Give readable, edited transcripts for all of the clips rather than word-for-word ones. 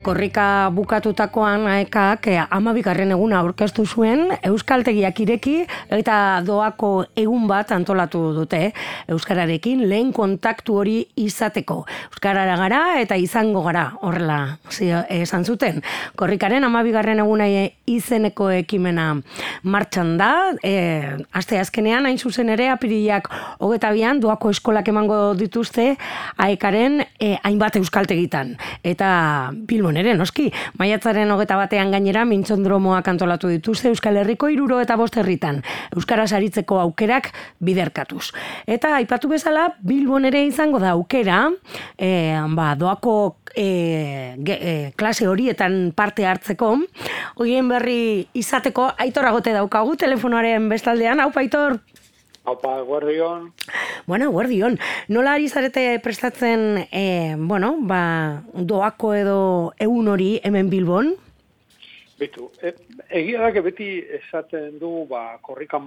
korrika bukatutakoan aekak 12. eguna aurkeztu zuen, euskaltegiak ireki eta doako egun bat antolatu dute euskararekin lehen kontaktu hori izateko. Euskarara gara eta izango gara, horrela esan zuten. Korrikaren 12. eguna izeneko ekimena martxan da, aste azkenean hain zuzen ere apirilak 22an doako eskolak emango dituzte aekaren hainbat euskaltegitan. Eta Bilbon ere, noski, maiatzaren 21an gainera mintzondromoak antolatu dituzte Euskal Herriko 75 herritan, euskaraz aritzeko aukerak biderkatuz. Eta aipatu bezala, Bilbon ere izango da aukera, doako klase horietan parte hartzeko, horien berri izateko Aitor Agote daukagu telefonoaren bestaldean. Haupa, Aitor! Haupa, guardion. Bueno, guardion. Nola ari zarete prestatzen, doako edo egun hori hemen Bilbon? Bitu, egia da, beti esaten du, korrikak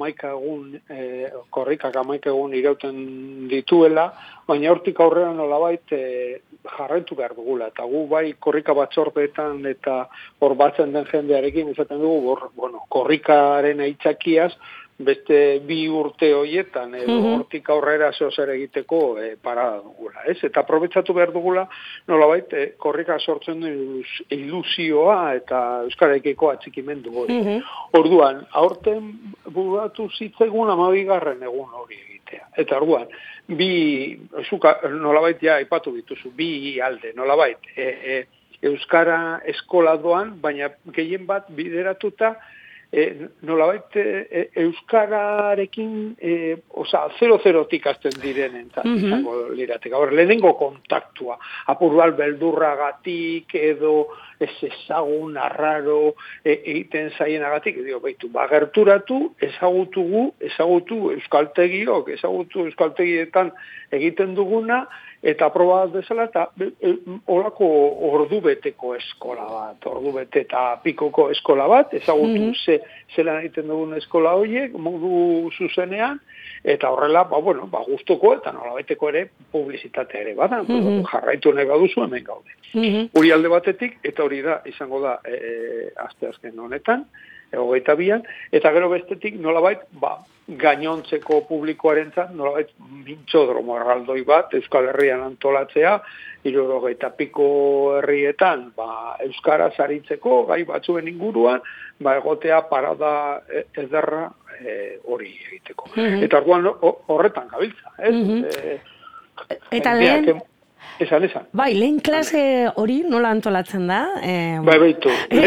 11 egun irauten dituela, baina hortik aurrera nolabait jarraitu behar dugula. Eta gu bai korrika batzordeetan eta hor batzen den jendearekin esaten dugu, korrikaren aitzakiaz, beste 2 urte horietan, hortik aurrera zer egiteko parada dugula, ez? Eta aprobetxatu behar dugula, nolabait, korrika sortzen du ilusioa eta euskaraikeko atxikimendu hori. Orduan, aurten buratu zitzegun 12. egun hori egitea. Eta orduan, nolabait aipatu dituzu, 2 alde, nolabait, euskara eskola doan, baina gehien bat bideratuta, nolabait euskararekin 0-0tik azten direnen izango lirateka. Lehenengo kontaktua, apurral beldurragatik edo ez ezagun, arraro egiten zaienagatik, gerturatu, ezagutu euskaltegiok, ezagutu euskaltegietan egiten duguna, eta proba bezala, eta horako ordubeteko eskola bat, ordubete eta pikoko eskola bat, ezagutu zelan egiten dugun eskola horiek, modu zuzenean, eta horrela, guztoko eta nolabeteko ere publizitatea ere bada, jarraitu nahi baduzu hemen gaude. Hori alde batetik, eta hori da, izango da, asteazken honetan, 22an, eta gero bestetik nolabait, gainontzeko publikoarentzat, nolabait mintzodromo erraldoi bat, Euskal Herrian antolatzea, 70 piko herrietan, euskaraz aritzeko, gai batzuen inguruan, egotea parada ederra hori egiteko. Eta orduan horretan gabiltza, ez? Eta lehen... Esan. Bai, lehen klase hori nola antolatzen da? Baitu.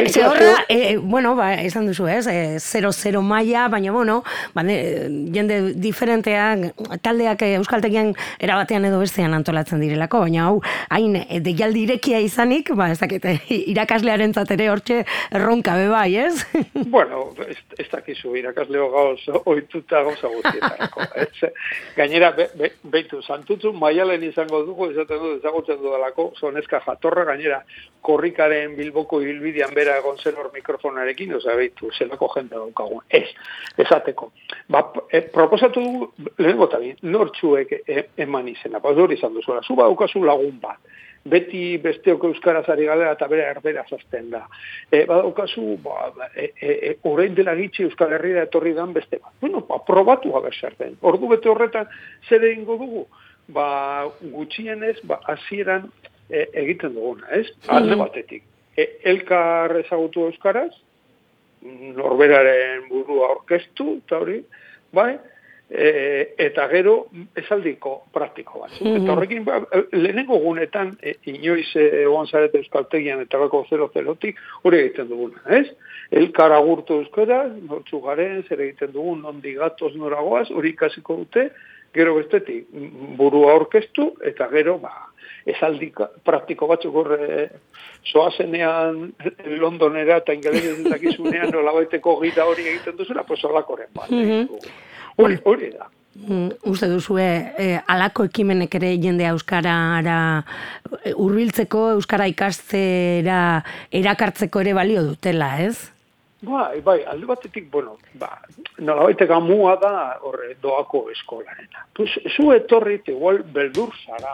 Esan duzu, ez? 0-0 maila, baina, jende diferenteak, taldeak euskaltegian erabatean edo bestean antolatzen direlako, baina hau, hain deialdi irekia izanik, ez dakit, irakaslearen ere hortxe erronka bai, ez? Bueno, ez dakizu, irakasleo ohituta gauza guztietarako. Gainera, beitu, santutzu, maialen izango dugu, ezagutzen dudalako, zonezka jatorra, gainera, korrikaren Bilboko ibilbidean bera egon zen hor mikrofonarekin, beitu, zelako jende daukagun. Esateko. Proposatu dugu, lehenengo tabi, nortxuek eman izena, hori izan duzuela, zu badaukazu lagun bat, beti besteok euskaraz ari galera eta bere erderaz azten da. Badaukazu, orain dela gitxi Euskal Herria etorri dan beste bat. Probatu gaber zer den. Ordu bete horretan zer egingo dugu? Gutxienez, hasieran egiten duguna, ez? Alde batetik. Elkar ezagutu euskaraz, norberaren burua aurkeztu, eta hori, bai? Eta gero esaldiko praktiko bat. Eta horrekin, lehenengo gunetan, inoiz egon zarete euskaltegian eta gako 0-0tik, hori egiten duguna, ez? Elkar agurtu euskaraz, nortzu garen, zer egiten dugun, nondi gatoz noragoaz, hori ikasiko dute, gero bestetik burua aurkeztu, eta gero, esaldi praktiko batzuk horre zoazenean Londonera eta ingelesez dakizunean nolabaiteko gida hori egiten duzula, pues holakoren bat. Hori da. Uste duzue, alako ekimenek ere jendea euskara hurbiltzeko, euskara ikastera erakartzeko ere balio dutela, ez? Bai, alde batetik, nolabaitek amua da doako eskolarena. Zu etorrit igual beldur zara,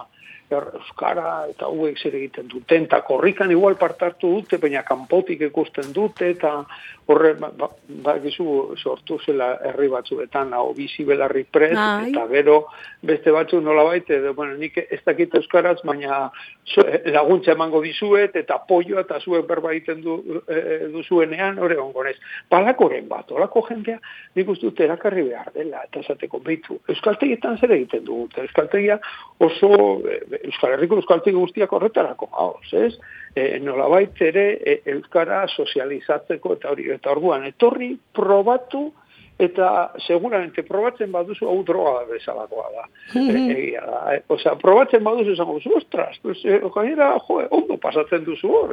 euskara eta hauek zer egiten duten, eta korrikan igual partartu dute, baina kanpotik ikusten dute, eta horre, bakizu sortu zela herri batzuetan, hau bizi belarri pres, eta gero beste batzu nolabait, edo, bueno, nik ez dakit euskaraz, baina laguntza emango dizuet, eta polloa eta zuek berba egiten duzuenean, hori gongonez. Balakoren bat, olako jendea, nik uste dut erakarri behar dela, eta esateko behitu. Euskaltegietan zer egiten dugu, euskaltegia oso, Euskal Herriko euskaltegi guztiak horretarako gauz, ez? Nolabait ere euskara sozializatzeko eta hori, eta orduan etorri, probatu, eta seguramente probatzen baduzu hau droga bezalakoa da. Egia da. Osea, probatzen baduzu esango duzu, ostras, gainera, ondo pasatzen duzu hor,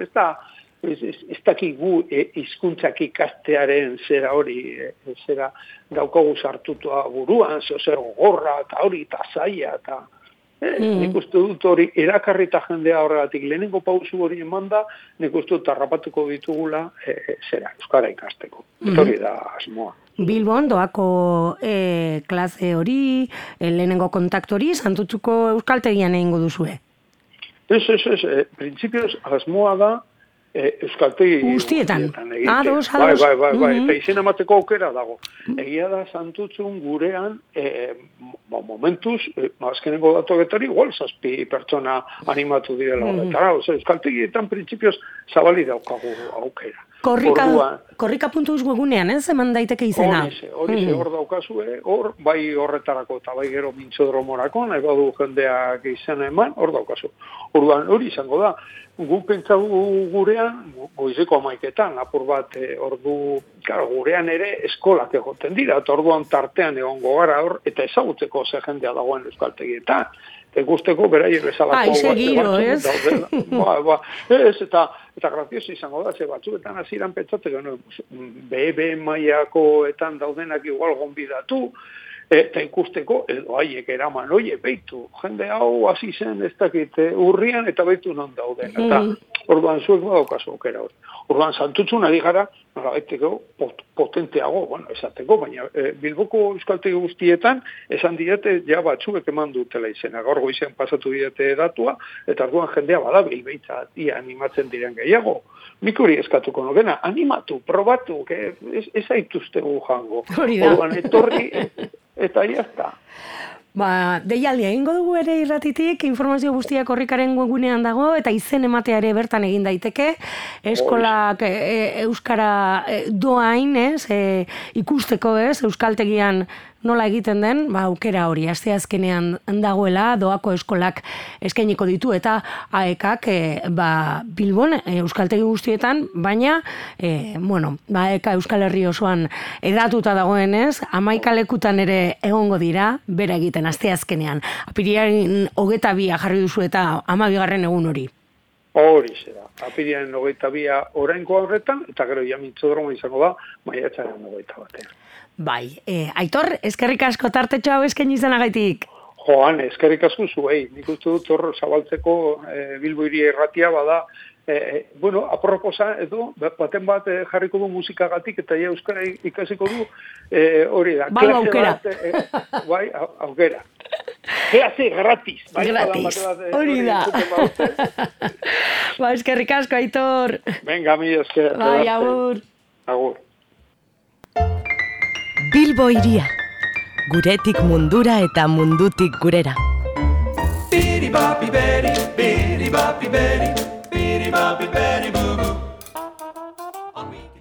ez dakigu hizkuntzak ikastearen zera hori, zera daukagu sartutua buruan, zer gorra, eta hori, eta zaila, eta nik uste dut hori erakarrita jendea horregatik lehenengo pausu hori emanda, nik uste dut harrapatuko ditugula zera, euskara ikasteko. Hori da asmoa. Bilbon doako klase hori, lehenengo kontaktu hori, Santutxuko euskaltegian egingo duzue? Ez, printzipioz asmoa da euskaltegi guztietan. Ados. Bai, eta izen emateko aukera dago. Egia da Santutxun gurean, momentuz, azkenengo datuetari, igual 7 pertsona animatu direla horretara. Euskaltegietan printzipioz zabali daukagu aukera. Korrika.eus webunean, eman daiteke izena. Horize, hor daukazue, hor, bai horretarako eta bai gero mintzodromorako, nahi badu jendeak izena eman, hor daukazu. Orduan, hori izango da, gu pentsagu gurean, goizeko 11etan, apur bat, ordu, gurean ere eskolak egoten dira, eta orduan tartean egongo gara hor, eta ezagutzeko ze jendea dagoen euskaltegietan. Guzteko beraiek bezalako ez? Ez, eta grazioso izango da, ze batzuetan hasieran pentsatzeko, BB mailakoetan daudenak igual gonbidatu, eta ikusteko, edo haiek eraman, oie, beitu, jende hau hasi zen ez dakit urrian, eta beitu non dauden, eta orduan zuek badaukazu aukera hori. Orduan Santutxun ari gara, nolabaiteko potenteago, bueno, esateko, baina Bilboko euskaltegi guztietan esan diete ja batzuek eman dutela izena. Gaur goizean pasatu diete datua, eta orduan jendea badabil behitzat, ia animatzen diren gehiago. Nik hori eskatuko nogena, animatu, probatu, ez aituztegu jango. Orduan etorri, eta jazta. Deialdi egingo dugu ere irratitik, informazio guztiak korrikaren webunean dago, eta izen ematea ere bertan egin daiteke, eskolak euskara doain, ikusteko euskaltegian nola egiten den, aukera hori, asteazkenean dagoela, doako eskolak eskainiko ditu, eta AEKak Bilbon, euskaltegi guztietan, baina, AEK Euskal Herri osoan edatuta dagoenez, 11 lekutan ere egongo dira, bera egiten asteazkenean. Apiriaren 22 jarri duzu eta 12. egun hori. Hori zera. Apiriaren 22 orainko horretan, eta gero mintzodroma izango da, maiatzaren 21. Bai, Aitor, eskerrik asko tartetxo hau eskaini izanagaitik. Joan, eskerrik asko zuei. Nik uste dut hor zabaltzeko Bilbo Hiria Irratia bada, aproposa edo, baten bat jarriko du musikagatik eta ja euskara ikasiko du, hori da. Bai, aukera. Bai, aukera. Klase gratis. Gratis, hori da. Eskerrik asko, Aitor. Venga, mi esker. Bai, agur. Agur. Bilbo Hiria, guretik mundura eta mundutik gurera. Biri bapi beri, biri bapi beri, biri bapi beri bubu.